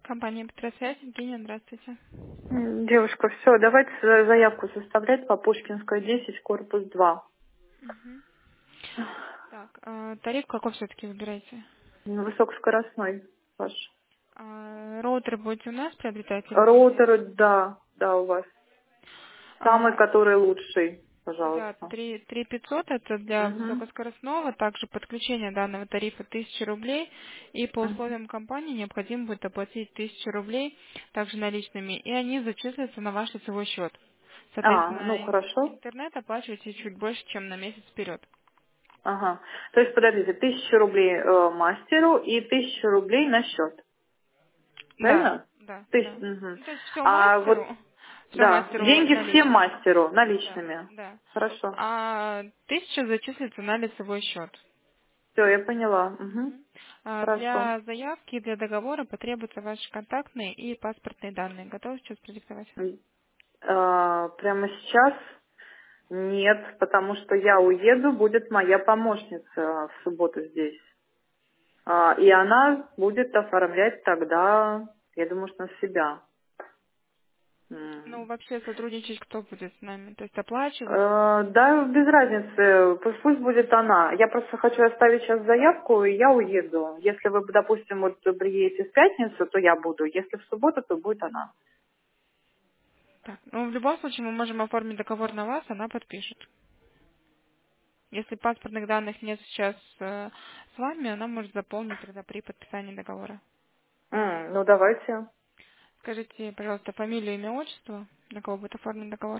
Компания Петросвязь, Евгения, здравствуйте. Девушка, все, давайте заявку составлять по Пушкинской 10, корпус 2. Мгм. Так, тариф какой все-таки выбираете? Высокоскоростной ваш. Роутер будете у нас приобретать или в Роутер, интернете? да, да, у вас. Самый, А, который лучший, да, пожалуйста. 3500 это для Угу. высокоскоростного, также подключение данного тарифа 1000 рублей, и по условиям компании необходимо будет оплатить 1000 рублей, также наличными, и они зачислятся на ваш лицевой счет. Ну Соответственно, хорошо. интернет оплачиваете чуть больше, чем на месяц вперед. Ага. То есть, подождите, 1000 рублей мастеру и 1000 рублей на счет. Да, Правильно? да, да. Мгм. Ну, то есть все А вот, мастеру, все да, мастеру деньги все наличными. мастеру, Да, наличными. да. Хорошо. А 1000 зачислится на лицевой счет. Все, я поняла. Угу. Мгм. Хорошо. Для заявки и для договора потребуются ваши контактные и паспортные данные. Готовы сейчас продиктовать? Прямо сейчас нет, потому что я уеду, будет моя помощница в субботу здесь. И она будет оформлять тогда, я думаю, что на себя. Ну, М. вообще сотрудничать кто будет с нами? То есть оплачивать? Да, без разницы, пусть будет она. Я просто хочу оставить сейчас заявку, и я уеду. Если вы, допустим, вот приедете в пятницу, то я буду. Если в субботу, то будет она. Так, ну, в любом случае мы можем оформить договор на вас, она подпишет. Если паспортных данных нет сейчас с вами, она может заполнить тогда при подписании договора. Ну, давайте. Скажите, пожалуйста, фамилию, имя, отчество, на кого будет оформлен договор?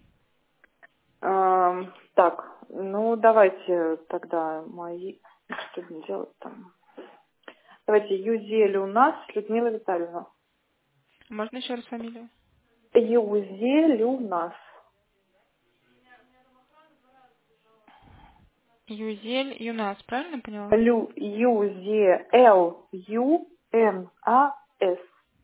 Так, ну давайте тогда мои... Что мне делать там? Давайте Юзель у нас, Людмила Витальевна. Можно еще раз фамилию? Юзель у нас. Юзель Юнас, правильно поняла? Юзель, Ю-Н-А-С.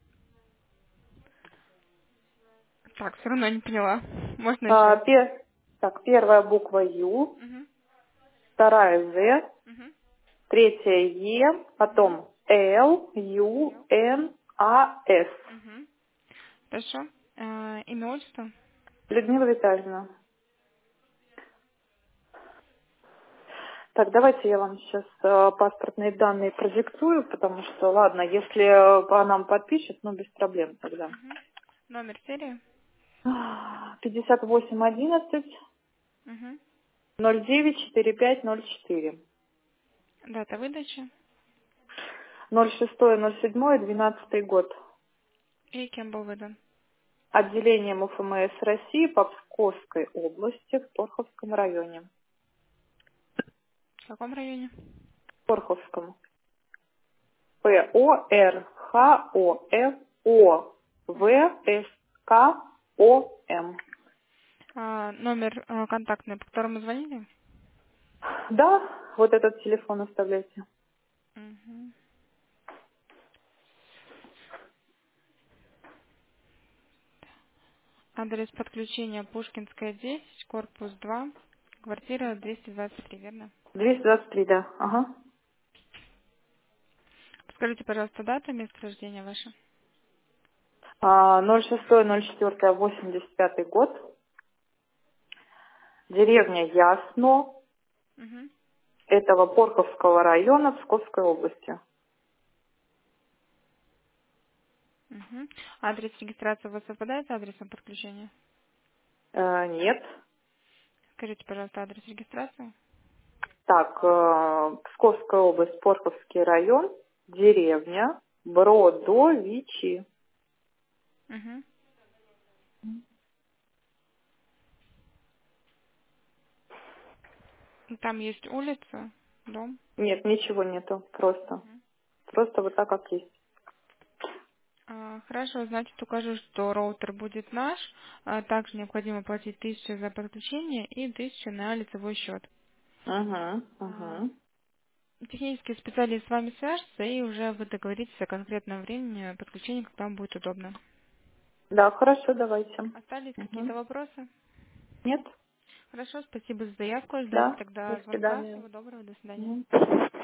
Так, все равно не поняла. Можно еще А, раз? Так, первая буква Ю, Угу, вторая З, угу, третья Е, угу. потом Л, Ю, Н, А, С. Угу. Хорошо. Имя, отчество? Людмила Витальевна. Так, давайте я вам сейчас паспортные данные продиктую, потому что, ладно, если по нам подпишет, ну, без проблем тогда. Угу. Номер серии? 5811 Угу. 094504. Дата выдачи? 06.07.12 год. И кем был выдан? Отделением УФМС России по Псковской области в Порховском районе. В каком районе? Порховском. Порховском. Номер контактный, по которому звонили? Да, вот этот телефон оставляйте. Угу. Адрес подключения Пушкинская 10, корпус 2, квартира 223, верно? 223, да. Ага. Скажите, пожалуйста, дату место рождения ваше. 06.04.85 год. Деревня Ясно, Угу. этого Порховского района Псковской области. Угу. Адрес регистрации у вас совпадает с адресом подключения? Нет. Скажите, пожалуйста, адрес регистрации. Так, Псковская область, Порховский район, деревня Бродовичи. Угу. Там есть улица, дом. Нет, ничего нету, просто. Просто вот так, как есть. Хорошо, значит, укажу, что роутер будет наш. Также необходимо платить 1000 за подключение и 1000 на лицевой счет. Угу, А, угу. Технический специалист с вами свяжется, и уже вы договоритесь о конкретном времени подключения, когда вам будет удобно. Да, хорошо, давайте. Остались Угу. какие-то вопросы? Нет? Хорошо, спасибо за заявку. Ждать Да, до тогда звонка. свидания. Всего доброго, до свидания. Мгм.